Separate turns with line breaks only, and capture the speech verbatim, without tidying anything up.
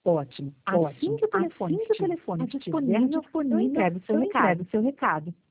Ótimo,
Assim
ótimo.
que o telefone
Assim que o
estiver
telefone estiver
disponível, eu
disponível,
entrego o seu
eu
recado.
entrego o seu recado.